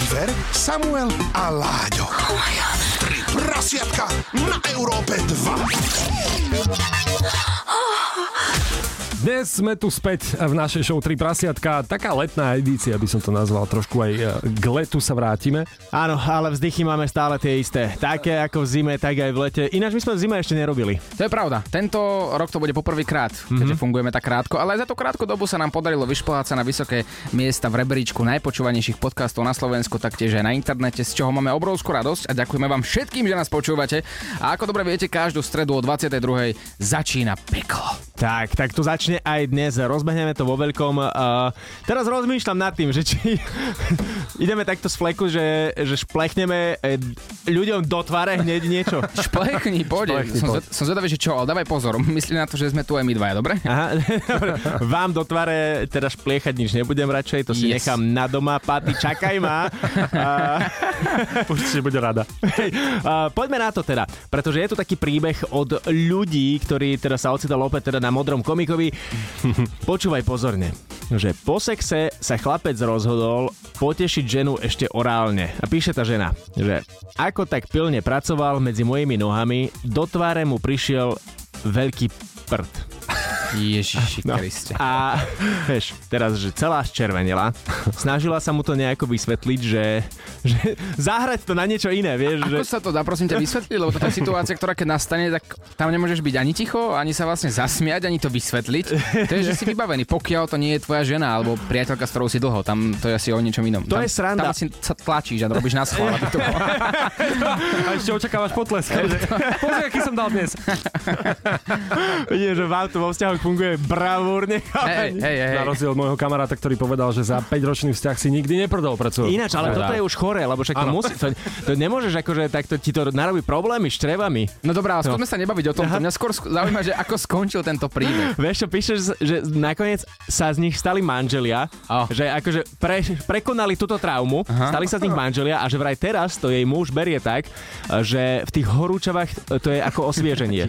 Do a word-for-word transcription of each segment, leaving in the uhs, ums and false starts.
Oliver, Samuel a Láďo. Tri prasiatka na Európe dva. Dnes sme tu späť v našej show Tri prasiatka. Taká letná edícia, by som to nazval. Trošku aj k letu sa vrátime. Áno, ale vzdychy máme stále tie isté. Také ako v zime, tak aj v lete. Ináč my sme v zime ešte nerobili. To je pravda. Tento rok to bude poprvýkrát, mm-hmm. keďže fungujeme tak krátko. Ale aj za tú krátku dobu sa nám podarilo vyšplhať sa na vysoké miesta v rebríčku najpočúvanejších podcastov na Slovensku, taktiež aj na internete, z čoho máme obrovskú radosť a ďakujeme vám všetkým, že nás počúvate. A ako dobre viete, každú stredu o dvadsiatej druhej začína peklo. Tak, tak to začne aj dnes. Rozbehneme to vo veľkom. Uh, teraz rozmýšľam nad tým, že či ideme takto z fleku, že, že šplechneme ľuďom do tváre hneď niečo. Šplechni, poď. Šplechni, som, poď. som zvedavý, že čo, ale dávaj pozor. Myslím na to, že sme tu aj my dvaja, dobre? Aha, vám do tváre teda špliechať nič nebudem radšej, to si yes. nechám na doma. Paty, čakaj ma. Uh, Určite bude rada. uh, poďme na to teda, pretože je tu taký príbeh od ľudí, ktorí teda sa ocitol opäť teda na Modrom komikovi. Počúvaj pozorne, že po sexe sa chlapec rozhodol potešiť ženu ešte orálne. A píše tá žena, že ako tak pilne pracoval medzi mojimi nohami, do tváre mu prišiel veľký prd. Ježiši no. Kriste. A vieš, teraz, že celá červenela, snažila sa mu to nejako vysvetliť, že, že zahrať to na niečo iné, vieš. Ako že... sa to dá, prosím ťa, vysvetliť? Lebo toto je situácia, ktorá keď nastane, tak tam nemôžeš byť ani ticho, ani sa vlastne zasmiať, ani to vysvetliť. To je, že si vybavený, pokiaľ to nie je tvoja žena alebo priateľka, s ktorou si dlho. Tam to je asi o niečom inom. To tam, je sranda. Tam si sa tlačíš a robíš na schvál, aby to bolo. A ešte očakávaš potlesk. Pozri, aký som dal dnes. Vidíš, že vám to vo vzťahu funguje bravúrne. Hej, hej, hej. Na rozdiel od môjho kamaráta, ktorý povedal, že za päťročný vzťah si nikdy neprdol pred svojou. Ináč, ale toto je už choré, lebo však to musí, to, to nemôžeš akože takto ti to narobí problémy s črevami. No dobrá, ale skúsme no. sa nebaviť o tom. Mňa skôr zaujíma, že ako skončil tento príbeh. Vieš čo, píšeš, že nakoniec sa z nich stali manželia, oh. že akože pre, prekonali túto traumu, aha. stali sa z nich manželia a že vraj teraz to jej muž berie tak, že v tých horúčavách to je ako osvieženie.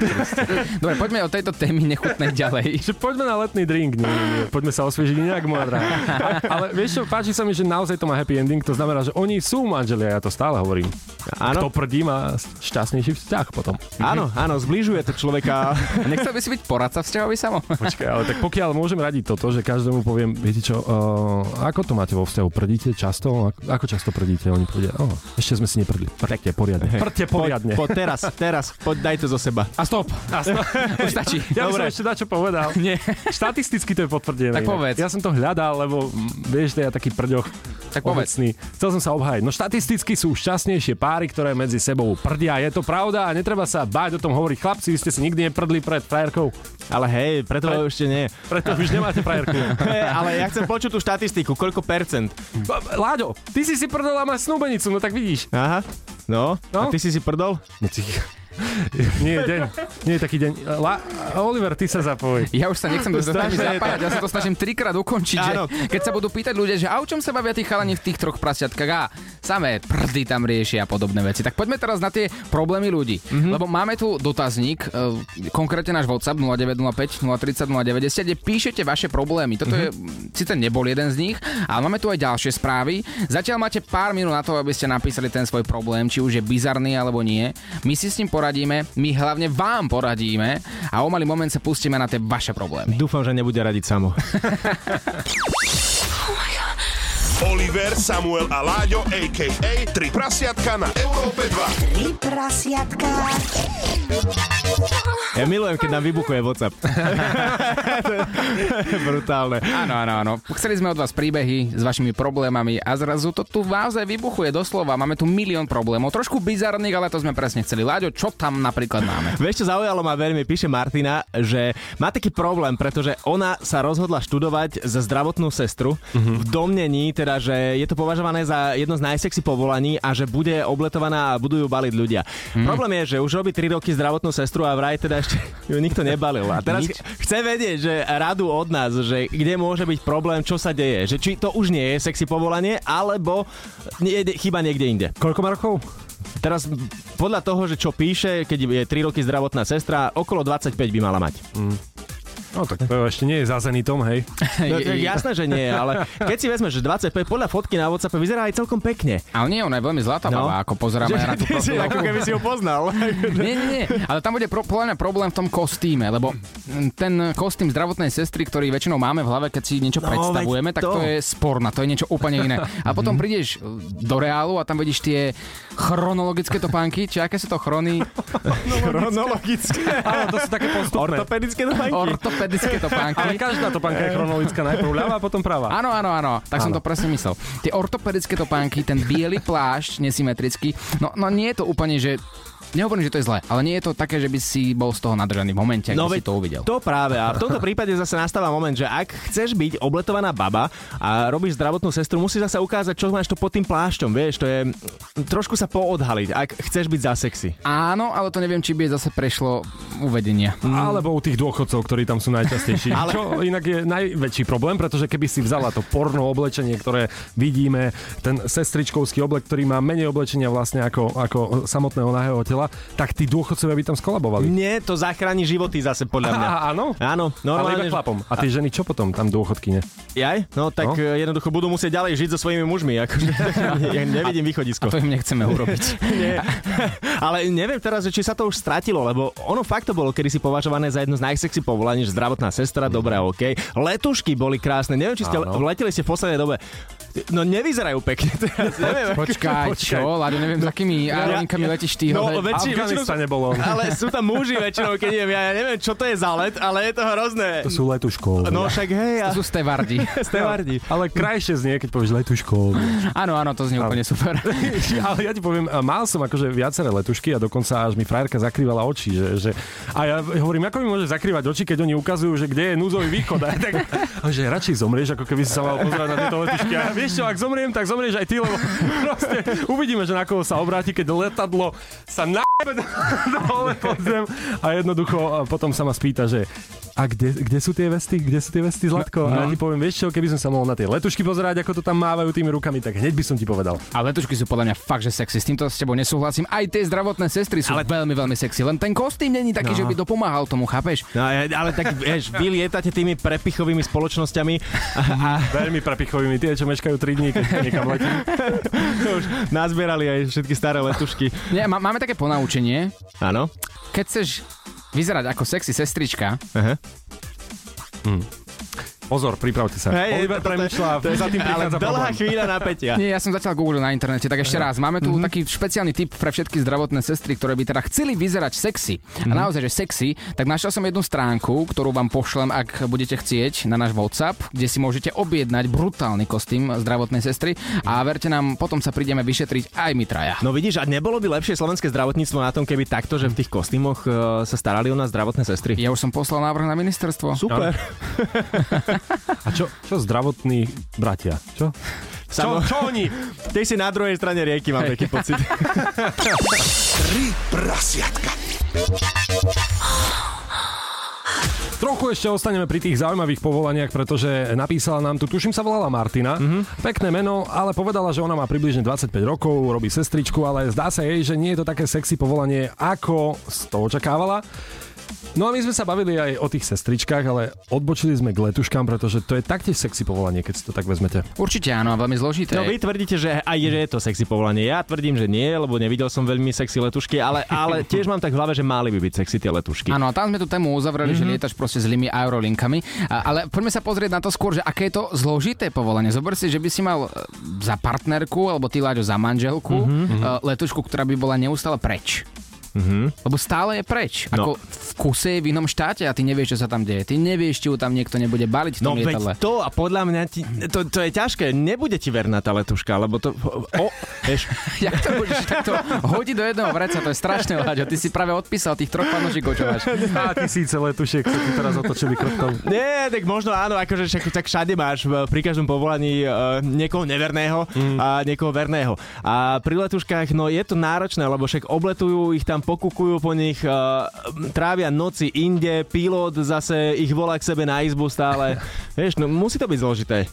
Dobre, poďme o tejto témy nechutnej ďalej. Že poďme na letný drink, nie, nie, nie. Poďme sa osviežiť nejak, moja drahá. Ale vieš čo, páči sa mi, že naozaj to má happy ending, to znamená, že oni sú manželia, ja to stále hovorím. Áno. Kto prdí, má šťastnejší vzťah potom. Áno, áno, zbližuje to človeka. Nechcel by si byť poradca vzťahový samo? Počkaj, ale tak pokiaľ môžem radiť toto, že každému poviem, viete čo, uh, ako to máte vo vzťahu? Prdíte často? Ako, ako často prdíte? Oni povedia, oh, ešte sme si neprdli. Prdte poriadne. Prdte poriadne. Po, po teraz, teraz, poď daj to zo seba. A stop. A stop. Už stačí. Ja by som ešte dačo povedal. Nie. Štatisticky to je potvrdené. Tak povedz. Ja som to hľadal, lebo vieš, to je taký prďoch. Tak povedz. Obecný. Chcel som sa obhájiť. No štatisticky sú šťastnejšie páry, ktoré medzi sebou prdia. Je to pravda a netreba sa báť o tom hovoriť. Chlapci, vy ste si nikdy neprdli pred frajerkou. Ale hej, preto Pre... ešte nie. Preto už nemáte frajerku. Hey, ale ja chcem počuť tú štatistiku. Koľko percent? Láďo, ty si si prdol a máš snúbenicu, no tak vidíš. Aha. No, no? A ty si si prdol? No ty... Nie je deň, nie je taký deň. La, Oliver, ty sa zapoj. Ja už sa nechcem do témy zapájať, ja sa to snažím trikrát ukončiť, že keď sa budú pýtať ľudia, že a o čom sa bavia tí chalani v tých troch prasiatkách a samé prdy tam riešia a podobné veci. Tak poďme teraz na tie problémy ľudí, mm-hmm. lebo máme tu dotazník, konkrétne náš WhatsApp nula deväť nula päť nula tri nula nula deväťdesiat, kde píšete vaše problémy. Toto mm-hmm. je, síce nebol jeden z nich, ale máme tu aj ďalšie správy. Zatiaľ máte pár minút na to, aby ste napísali ten svoj problém, či už je bizarný alebo nie. My si s ním poradíme, my hlavne vám poradíme a o malý moment sa pustíme na tie vaše problémy. Dúfam, že nebude radiť samo. Oliver, Samuel a Láďo, á ká á. Tri prasiatka na Európe dva. Tri prasiatka. Ja milujem, keď nám vybuchuje WhatsApp. To je brutálne. Áno, áno, áno. Chceli sme od vás príbehy s vašimi problémami a zrazu to tu naozaj vybuchuje doslova. Máme tu milión problémov. Trošku bizarných, ale to sme presne chceli. Láďo, čo tam napríklad máme? Vieš, čo zaujalo ma veľmi, píše Martina, že má taký problém, pretože ona sa rozhodla študovať za zdravotnú sestru mm-hmm. v domnení, teda, že je to považované za jedno z najsexy povolaní a že bude obletovaná a budú ju baliť ľudia. Mm-hmm. Problém je, že už robí tri roky zdravotnú sestru a vraj teda ešte ju nikto nebalil. A teraz Nič. chce vedieť, že radu od nás, že kde môže byť problém, čo sa deje. Že či to už nie je sexy povolanie, alebo nie, chyba niekde inde. Koľko má rokov? Teraz podľa toho, že čo píše, keď je tri roky zdravotná sestra, okolo dvadsaťpäť by mala mať. Mm. No tak to ešte nie je za Zenitom, hej. No, jasné, že nie, ale keď si vezmeš, že dvadsaťpäť podľa fotky na WhatsApp vyzerá aj celkom pekne. Ale nie, ona je veľmi zlatá no. baba, ako pozeráme na tú profilu. Ako keby si ho poznal. nie, nie, nie, ale tam bude pro, problém v tom kostýme, lebo ten kostým zdravotnej sestry, ktorý väčšinou máme v hlave, keď si niečo no, predstavujeme, tak to. to je sporná, to je niečo úplne iné. A potom prídeš do reálu a tam vidíš tie chronologické topánky, či aké sú to chrony? Chronologické. Áno, to sú také postupné. Ortopedické topánky. Ortopedické topánky. Ale každá topánka je chronologická, najprv ľavá, potom pravá. Áno, áno, áno, tak áno. som to presne myslel. Tie ortopedické topánky, ten biely plášť, nesymetrický, no, no nie je to úplne, že nehovorím, že to je zlé, ale nie je to také, že by si bol z toho nadržaný v momente, ak no, si to uvidel. To práve. A v tomto prípade zase nastáva moment, že ak chceš byť obletovaná baba a robíš zdravotnú sestru, musíš zase ukázať, čo máš to pod tým plášťom, vieš, to je trošku sa poodhaliť, ak chceš byť za sexy. Áno, ale to neviem, či by zase prešlo uvedenia. Mm. Alebo u tých dôchodcov, ktorí tam sú najčastejší. ale... Čo inak je najväčší problém, pretože keby si vzala to porno oblečenie, ktoré vidíme, ten sestričkovský oblek, ktorý má menej oblečenia vlastne ako, ako samotného nahého tela, tak tí dôchodcovia by tam skolabovali. Nie, to zachráni životy zase podľa mňa. Á, áno? Áno, normálne. Ale iba chlapom. A tí ženy čo potom? Tam dôchodkyne. Jaj? No tak no? jednoducho budú musieť ďalej žiť so svojimi mužmi. Akože, ja nevidím východisko. A to im nechceme urobiť. Nie. Ale neviem teraz, či sa to už stratilo, lebo ono fakt to bolo kedysi považované za jedno z najsexy povolaní, že zdravotná sestra, dobré, OK. Letušky boli krásne. Neviem, či ste áno. leteli ste v poslednej dobe. No nevyzerajú pekne teraz, neviem. Počkaj, Počkaj. čo? Lado, neviem, s akými aerolinkami ja, letíš ty. No, väčši, Afganistane bolo. Ale sú tam muži väčšinou, keď neviem, ja neviem, čo to je za let, ale je to hrozné. To sú letuškov. No však hej. A... To sú stevardi. stevardi. Ale krajšie znie, keď povieš letuškov. Áno, áno, to znie úplne super. Ale ja ti poviem, mal som akože viaceré letušky a dokonca až mi frajerka zakrývala oči. Že, že... A ja hovorím, ako mi môže zakrývať oči, keď oni ukazujú, že kde je núdzový východ. A tak, že radšej zomrieš, ako keby si sa mal pozerať na tieto letušky. A vieš čo, ak zomriem, tak zomrieš aj ty, lebo proste uvidíme, že na koho sa obráti, keď letadlo sa na***be dole pod zem a jednoducho potom sa ma spýta, že a kde, kde sú tie vesty? Kde sú tie vesty, Zlatko? No. A ja ti poviem, vieš čo, keby som sa mohol na tie letušky pozerať, ako to tam mávajú tými rukami, tak hneď by som ti povedal. A letušky sú podľa mňa fakt, že sexy. S týmto s tebou nesúhlasím. Aj tie zdravotné sestry sú ale... veľmi, veľmi sexy. Len ten kostým není taký, no. že by dopomáhal tomu, chápeš? No, ale tak, vieš, vy lietate tými prepichovými spoločnosťami. A... Veľmi prepichovými, tie, čo meškajú tri dní, keď niekam letí. Už nazbierali aj všetky staré letušky. Nie, má, máme také ponaučenie. Áno. Keď chceš vyzerať ako sexy sestrička. Aha. Hm. Pozor, pripravte sa. Hey, Oliver premýšľa, za tým prichádza problém. Dlhá chvíľa napätia. Nie, ja som zatiaľ googlil na internete, tak ešte raz. Máme tu mm-hmm. taký špeciálny tip pre všetky zdravotné sestry, ktoré by teda chceli vyzerať sexy. Mm-hmm. A naozaj, že sexy, tak našiel som jednu stránku, ktorú vám pošlem, ak budete chcieť, na náš WhatsApp, kde si môžete objednať brutálny kostým zdravotnej sestry a verte nám, potom sa prídeme vyšetriť aj my traja. No vidíš, a nebolo by lepšie slovenské zdravotníctvo na tom, keby takto, že v tých kostýmoch uh, sa starali o nás zdravotné sestry? Ja už som poslal návrh na ministerstvo. Super. A čo, čo zdravotní bratia? Čo? Samo... Čo, čo oni? Ty si na druhej strane rieky, mám taký pocit. Tri prasiatka. Trochu ešte ostaneme pri tých zaujímavých povolaniach, pretože napísala nám tu, tuším sa volala Martina, mm-hmm. pekné meno, ale povedala, že ona má približne dvadsaťpäť rokov, robí sestričku, ale zdá sa jej, že nie je to také sexy povolanie, ako z toho očakávala. No a my sme sa bavili aj o tých sestričkách, ale odbočili sme k letuškám, pretože to je taktiež sexy povolanie, keď si to tak vezmete. Určite áno, veľmi zložité. No vy tvrdíte, že aj že je to sexy povolanie. Ja tvrdím, že nie, lebo nevidel som veľmi sexy letušky, ale, ale tiež mám tak v hlave, že mali by byť sexy tie letušky. Áno, a tam sme tú tému uzavreli, mm-hmm. že lietaš proste zlými aerolinkami. A, ale poďme sa pozrieť na to skôr, že aké je to zložité povolanie. Zober si, že by si mal za partnerku, alebo ty, Láďo, za manželku mm-hmm. letušku, ktorá by bola neustále preč. Mm-hmm. Lebo stále je preč. Ako no. v kuse je v inom štáte a ty nevieš, čo sa tam deje. Ty nevieš, či ju tam niekto nebude baliť v tom no, lietadle. No veď to a podľa mňa ti, to, to je ťažké. Nebude ti verná tá letuška, lebo to... O, vieš. Jak to budeš takto hodiť do jedného vreca? To je strašné, Láďo. Ty si práve odpísal tých troch panožíkov, čo máš. Á, tisíce letušiek sa ti teraz otočili kroktom. Nie, tak možno áno, akože však, tak všade máš pri každom povolaní uh, niekoho neverného mm. a niekoho verného. A pri letuškách, no je to náročné, lebo však obletujú ich tam, pokukujú po nich, uh, trávia noci inde, pilot zase ich volá k sebe na izbu stále. Vieš, no musí to byť zložité.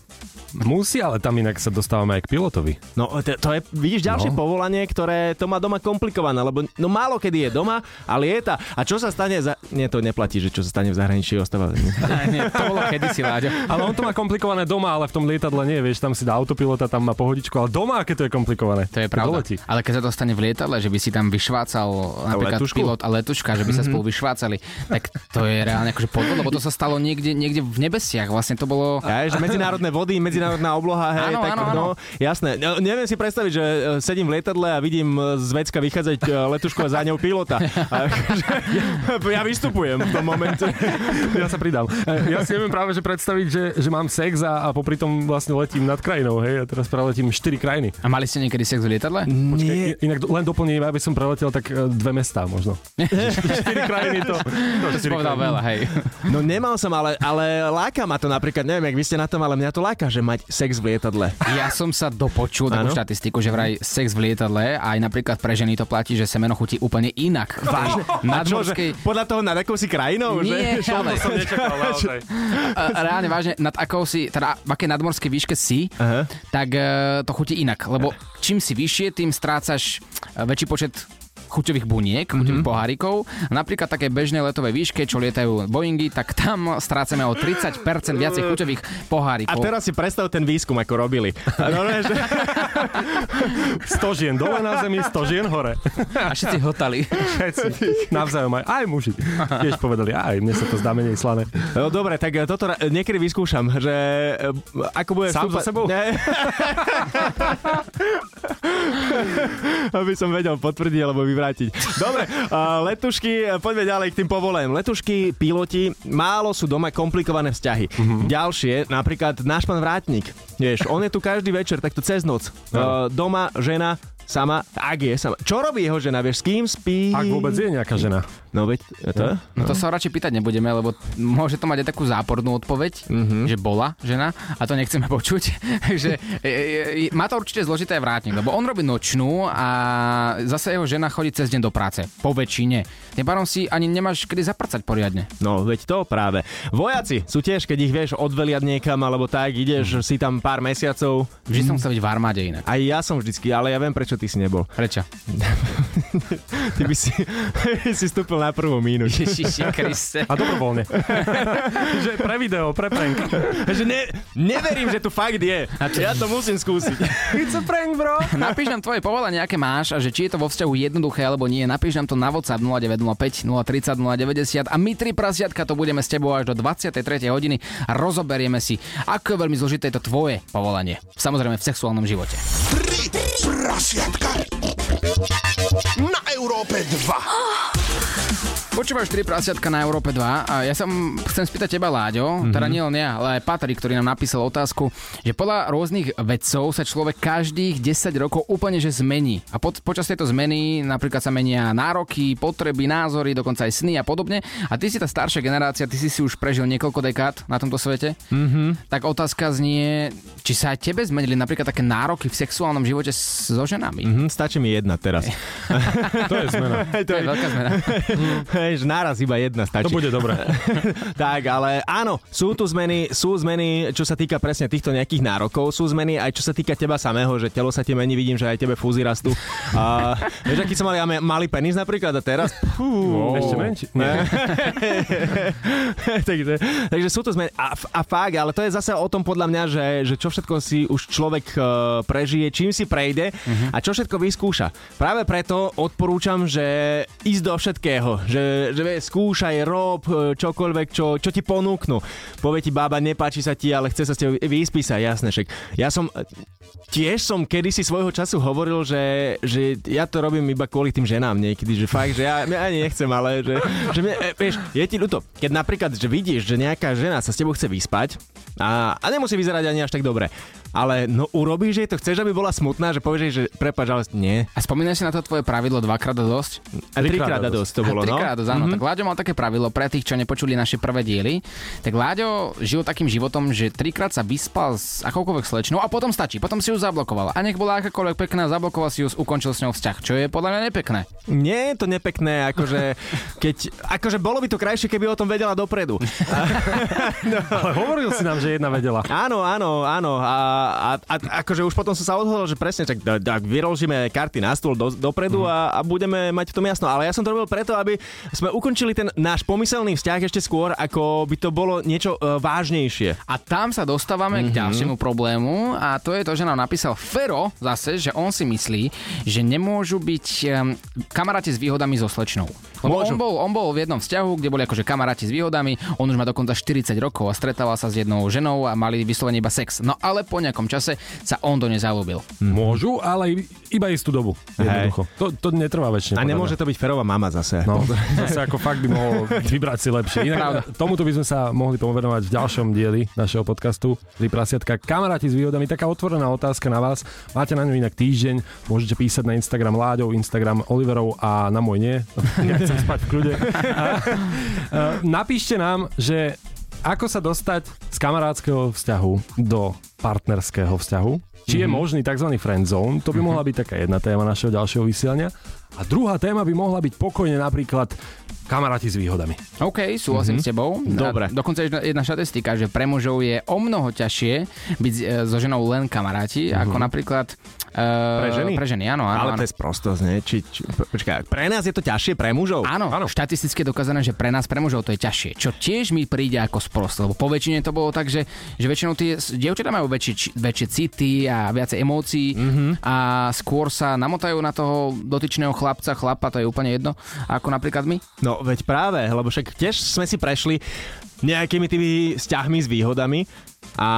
Musí, ale tam inak sa dostávame aj k pilotovi. No to, to je, vidíš, ďalšie no. povolanie, ktoré to má doma komplikované, lebo no málo kedy je doma, ale je tá. A čo sa stane za... Nie, to neplatí, že čo sa stane v zahraničí ostáva. Nie, to bolo kedysi, Láďo. Ale on to má komplikované doma, ale v tom lietadle nie, vieš, tam si dá autopilota, tam má pohodičku, ale doma, aké to je komplikované. To je pravda. To ale keď sa to stane v lietadle, že by si tam vyšvácal napríklad letušku? Pilot a letuška, že by sa spolu vyšvácali, tak to je reálne akože podvod, lebo to sa stalo niekde, niekde v nebesiach. Vlastne to bolo... Ja, že medzinárodné vody, medzinárodná obloha, hej, áno, tak áno, áno. No, jasné. No, neviem si predstaviť, že sedím v lietadle a vidím z vecka vychádzať letušku a za ňou pilota. A, že, ja vystupujem v tom momente. Ja sa pridám. Ja si neviem práve, že predstaviť, že, že mám sex a, a popri tom vlastne letím nad krajinou, hej, a teraz preletím štyri krajiny. A mali ste niekedy sex v lietadle? Počkej, inak len doplním, aby som preletel tak dve mestá možno. štyri krajiny to... To, to si povedal veľa, hej. No nemal som, ale, ale láka ma to napríklad, neviem, jak vy ste na tom, ale mňa to láka, že mať sex v lietadle. Ja som sa dopočul takú štatistiku, že vraj sex v lietadle aj napríklad pre ženy to platí, že semeno chutí úplne inak. Vážne? Nadmorskej... Podľa toho, nad akou si krajinou? Nie, že? ale... som nečakal, naozaj. Reálne vážne, nad akou si, teda v akej nadmorskej výške si, uh-huh. tak uh, to chutí inak, lebo čím si vyššie, tým strácaš väčší počet chuťových buniek, chuťových mm-hmm. pohárikov. Napríklad také bežné letové výške, čo lietajú Boeingy, tak tam strácame o tridsať percent viacej chuťových pohárikov. A teraz si predstav ten výskum, ako robili. sto žien dole na zemi, sto žien hore. A všetci hltali. Všetci. Navzájom aj, aj muži. Tiež povedali, aj, mne sa to zdá menej slané. No dobre, tak toto niekedy vyskúšam, že ako bude sám vstúpať... za sebou? Aby som vedel potvrdiť, alebo vyvrátiť. Dobre, uh, letušky, poďme ďalej k tým povolením. Letušky, piloti, málo sú doma komplikované vzťahy. Mm-hmm. Ďalšie, napríklad náš pán Vrátnik. Vieš, on je tu každý večer, takto cez noc. Uh, doma, žena, sama, ak je sama. Čo robí jeho žena, vieš, s kým spí? Ak vôbec je nejaká žena. No veď, to? No. no to sa radšej pýtať nebudeme, lebo môže to mať aj takú zápornú odpoveď, mm-hmm. že bola žena a to nechceme počuť. že e, e, má to určite zložité Vrátnik, lebo on robí nočnú a zase jeho žena chodí cez deň do práce. Po väčšine. Tým pádom si ani nemáš kedy zapracať poriadne. No veď to práve. Vojaci sú tiež, keď ich vieš odveliať niekam alebo tak, ideš mm. si tam pár mesiacov. Vždy mm. som chcel byť v armáde inak. Aj ja som vždycky, ale ja viem, prečo ty si nebol. Prečo? Ty by si, si vstúpil na prvú mínu. Ježiši Kriste. A dobrovoľne. Že pre video, pre prank. Že ne, neverím, že tu fakt je. To... Ja to musím skúsiť. It's a prank, bro. Napíš nám tvoje povolanie, aké máš a že či je to vo vzťahu jednoduché alebo nie. Napíš nám to na WhatsApp nula deväť nula päť, nula tri nula, nula deväťdesiat a my tri prasiatka to budeme s tebou až do dvadsiatej tretej hodiny a rozoberieme si, ako je veľmi zložité je to tvoje povolanie. Samozrejme v sexuálnom živote. Tri prasiatka na Európe dva. Počúvaš tri prasiatka na Európe dva a ja sa chcem spýtať teba, Láďo, mm-hmm. teda nie len ja, ale aj Patrik, ktorý nám napísal otázku, že podľa rôznych vedcov sa človek každých desať rokov úplne že zmení. A po, počas tejto zmeny napríklad sa menia nároky, potreby, názory, dokonca aj sny a podobne. A ty si tá staršia generácia, ty si si už prežil niekoľko dekád na tomto svete. Mm-hmm. Tak otázka znie, či sa aj tebe zmenili napríklad také nároky v sexuálnom živote so ženami? Mm-hmm, stačí mi jedna teraz. To je zmena. To je veľká zmena. Že naraz iba jedna stačí. To bude dobré. Tak, ale áno, sú tu zmeny, sú zmeny, čo sa týka presne týchto nejakých nárokov, sú zmeny aj čo sa týka teba samého, že telo sa ti mení, vidím, že aj tebe fúzy rastú. A, vieš, aký som mal ja malý penis napríklad a teraz? Wow. Ešte menší. takže, takže sú tu zmeny. A, a fakt, ale to je zase o tom podľa mňa, že, že čo všetko si už človek uh, prežije, čím si prejde uh-huh. a čo všetko vyskúša. Práve preto odporúčam, že ísť do všetkého, že že vie, skúšaj, rob čokoľvek, čo, čo ti ponúknú. Povie ti bába, nepáči sa ti, ale chce sa s tebou vyspísať, jasné, však. Ja som, tiež som kedysi svojho času hovoril, že, že ja to robím iba kvôli tým ženám niekedy, že fakt, že ja, ja ani nechcem, ale že, že mne, vieš, je ti ľúto, keď napríklad, že vidíš, že nejaká žena sa s tebou chce vyspať a, a nemusí vyzerať ani až tak dobre, ale no urobíš jej to, chceš, aby bola smutná, že povieš jej, že prepáč, ale nie. A spomínaš si na to tvoje pravidlo dvakrát a dosť? A trikrát a dosť to bolo, no. Trikrát a dosť, áno. Mm-hmm. Tak Láďo mal také pravidlo pre tých, čo nepočuli naše prvé diely. Tak Láďo žil takým životom, že trikrát sa vyspal s akoukoľvek slečnou a potom stačí. Potom si ju zablokoval. A nech bola akákoľvek pekná, zablokoval si ju, ukončil s ňou vzťah, čo je podľa mňa nepekné. Nie je to nepekné, akože keď akože bolo by to krajšie, keby o tom vedela dopredu. No. Ale hovoril si nám, že jedna vedela. Áno, áno, áno. A, a, a akože už potom som sa odhodol, že presne, tak, tak vyložíme karty na stôl do, dopredu mm. a, a budeme mať v tom jasno. Ale ja som to robil preto, aby sme ukončili ten náš pomyselný vzťah ešte skôr, ako by to bolo niečo uh, vážnejšie. A tam sa dostávame mm-hmm. k ďalšiemu problému a to je to, že nám napísal Fero zase, že on si myslí, že nemôžu byť um, kamaráti s výhodami so slečnou. Lebo on bol, on bol v jednom vzťahu, kde boli akože kamaráti s výhodami, on už má dokonca štyridsať rokov a stretával sa s jednou ženou a mali vyslovene iba sex. No ale po nejakom čase sa on do nej zalúbil. Môžu, ale iba istú dobu. Jednoducho. To, to netrvá väčšine. A nemôže to byť Ferová mama zase. No, zase ako fakt by mohol vybrať si lepšie. Inak tomuto by sme sa mohli povenovať v ďalšom dieli našeho podcastu Tri prasiatka. Kamaráti s výhodami, taká otvorená otázka na vás. Máte na ňu inak týždeň, môžete písať na Instagram Láďov, Instagram Oliverov a na môj nie. Ja chcem spať v kľude. Napíšte nám, že ako sa dostať z kamarátskeho vzťahu do partnerského vzťahu. Či je možný tzv. Friend zone, to by mohla byť taká jedna téma našeho ďalšieho vysielania. A druhá téma by mohla byť pokojne napríklad kamaráti s výhodami. OK, súhlasím mm-hmm. s tebou. Dobre. A dokonca jedna, jedna štatistika, že pre mužov je o mnoho ťažšie byť e, so ženou len kamaráti, mm-hmm. ako napríklad e, pre ženy. Pre ženy, áno, áno. Ale áno. to je sprostosť, nie? Či, či, počkaj, pre nás je to ťažšie, pre mužov? Áno, áno. Štatisticky je dokázané, že pre nás, pre mužov to je ťažšie. Čo tiež mi príde ako sprosté, lebo po väčšine to bolo tak, že, že väčšinou tie dievčatá majú väčšie, väčšie city a viacej emócií mm-hmm. a skôr sa namotajú na toho dotyčného chlapca, chlapa, to je úplne jedno, ako napríklad my. No, veď práve, lebo však tiež sme si prešli nejakými tými vzťahmi s výhodami a...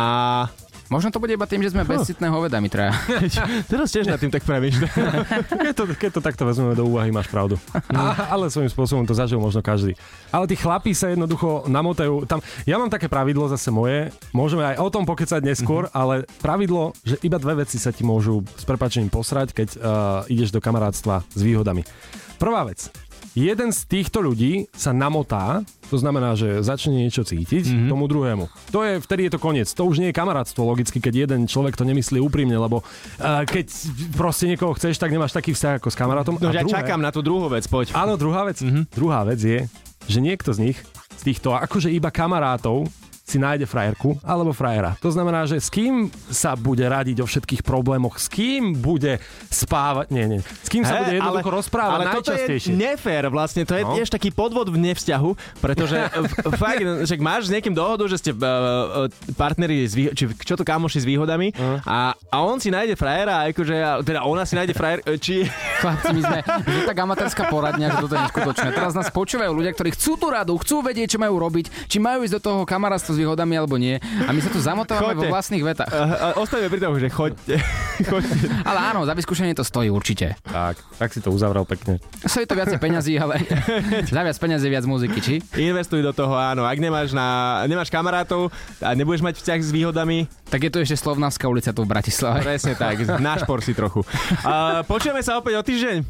Možno to bude iba tým, že sme huh. bezcitné hovedami traja. Teraz tiež nad tým tak premýšľam. keď, to, keď to takto vezmeme do úvahy, máš pravdu. A, ale svojím spôsobom to zažil možno každý. Ale tí chlapí sa jednoducho namotajú. Tam, ja mám také pravidlo zase moje, môžeme aj o tom pokecať neskôr, mm-hmm. ale pravidlo, že iba dve veci sa ti môžu s prepáčením posrať, keď uh, ideš do kamarátstva s výhodami. Prvá vec. Jeden z týchto ľudí sa namotá, to znamená, že začne niečo cítiť mm-hmm. tomu druhému. To je, vtedy je to koniec. To už nie je kamarátstvo logicky, keď jeden človek to nemyslí úprimne, lebo uh, keď proste niekoho chceš, tak nemáš taký vzťah ako s kamarátom. No, ja druhé... čakám na tú druhú vec, poď. Áno, druhá vec. Mm-hmm. Druhá vec je, že niekto z nich, z týchto akože iba kamarátov, si nájde frajerku alebo frajera. To znamená, že s kým sa bude radiť o všetkých problémoch, s kým bude spávať, nie, nie, s kým sa hey, bude jednoducho ale, rozprávať ale najčastejšie. Ale toto je nefér vlastne, to je no. tiež taký podvod v nevzťahu, pretože fakt, že máš s niekým dohodu, že ste uh, partneri, z, či čo to kamoši s výhodami uh. a, a on si nájde frajera, akože, teda ona si nájde frajer, či... Chlapci, my sme, my sme tak amatérska poradňa, že toto je neskutočné. Teraz nás počúvajú ľudia, ktorí chcú tú radu, chcú vedieť, čo majú robiť, či majú ísť do toho kamarátstva s výhodami alebo nie. A my sa tu zamotávame vo vlastných vetách. Uh, uh, Ostavíme pri tom, že choďte. choďte. Ale áno, za vyskúšanie to stojí určite. Tak, tak si to uzavrel pekne. Stojí to viacej peňazí, ale za viac peňazí viac muziky, či? Investuj do toho, áno. Ak nemáš, na, nemáš kamarátov a nebudeš mať vzťah s výhodami, tak je to ešte Slovnavská ulica tu v Bratislave. Presne tak, nášpor si trochu. Uh, počujeme sa opäť o týždeň.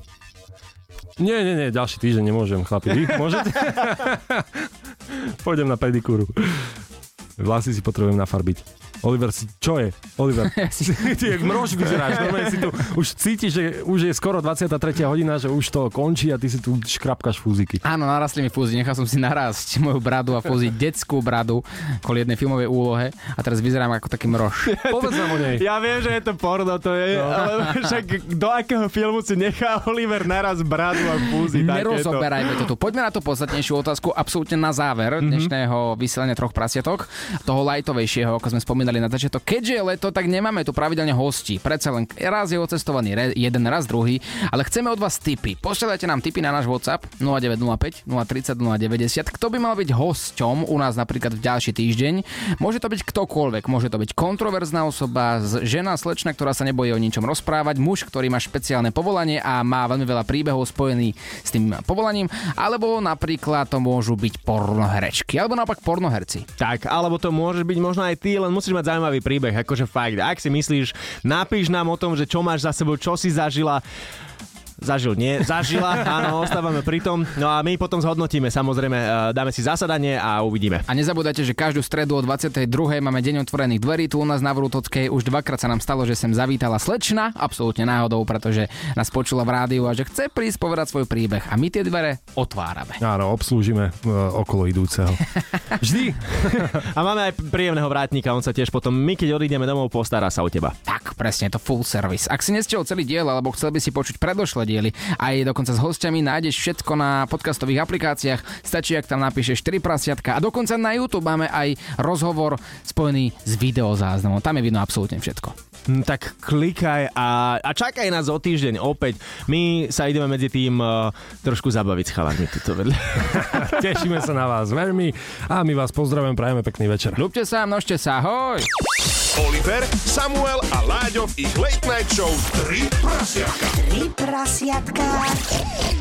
Nie, nie, nie, ďalší týždeň nemôžem, chlapi. Vy môžete? Pôjdem na pedikúru. Vlasy si potrebujem nafarbiť. Oliver, si, čo je? Oliver, ty jak mrož vyzeráš. Normálne si tu už cítiš, že už je skoro dvadsiata tretia hodina, že už to končí a ty si tu škrapkaš fúziky. Áno, narastli mi fúzy. Nechal som si narásť moju bradu a fúziť detskú bradu kvôli jednej filmovej úlohe a teraz vyzerám ako taký mrož. Povedz nám o nej. Ja viem, že je to porno, to je, no. Ale však do akého filmu si nechá Oliver naraz bradu a fúzy? Nerozoberajme to tu. Poďme na tú podstatnejšiu otázku absolútne na záver mm-hmm. dnešného vysielania Troch prasiatok. Toho lightovejšieho, ako sme spomínali na začiatok. Keďže je leto, tak nemáme tu pravidelne hostí. Predsa len raz je ocestovaný jeden, raz druhý, ale chceme od vás tipy. Posielajte nám tipy na náš WhatsApp nula deväť nula päť, nula tri nula, nula deväťdesiat. Kto by mal byť hosťom u nás napríklad v ďalší týždeň? Môže to byť ktokoľvek. Môže to byť kontroverzná osoba, žena, slečna, ktorá sa nebojí o ničom rozprávať, muž, ktorý má špeciálne povolanie a má veľmi veľa príbehov spojených s tým povolaním, alebo napríklad to môžu byť pornoherečky, alebo naopak pornoherci. Tak, alebo to môže byť možno aj ty, len musíš mať zaujímavý príbeh, akože fakt. Ak si myslíš, napíš nám o tom, že čo máš za sebou, čo si zažila. Zažil, nie, zažila, áno, ostávame pri tom. No a my potom zhodnotíme, samozrejme, dáme si zasadanie a uvidíme. A nezabúdajte, že každú stredu o dvadsiatej druhej máme deň otvorených dverí tu u nás na Vrútockej. Už dvakrát sa nám stalo, že sem zavítala slečna, absolútne náhodou, pretože nás počula v rádiu a že chce prísť povedať svoj príbeh. A my tie dvere otvárame. Áno, obslúžime uh, okolo idúceho. Vždy. A máme aj príjemného vrátnika, on sa tiež potom, my keď odídeme domov, postará sa o teba. Tak, presne, to full service. Ak si nestiel celý diel, alebo chcel by si počuť predošlé diely, aj dokonca s hostiami, nájdeš všetko na podcastových aplikáciách, stačí, ak tam napíšeš tri prasiatka a dokonca na YouTube máme aj rozhovor spojený s videozáznamom. Tam je vidno absolútne všetko. Tak klikaj a, a čakaj nás o týždeň opäť. My sa ideme medzi tým uh, trošku zabaviť s chalami tuto vedľa. Tešíme sa na vás veľmi a my vás pozdravujem, prajeme pekný večer. Ľúbte sa, množte sa, ahoj! Oliver, Samuel a Láďo v ich Late Night Show tri prasiatka. Tri prasiatka.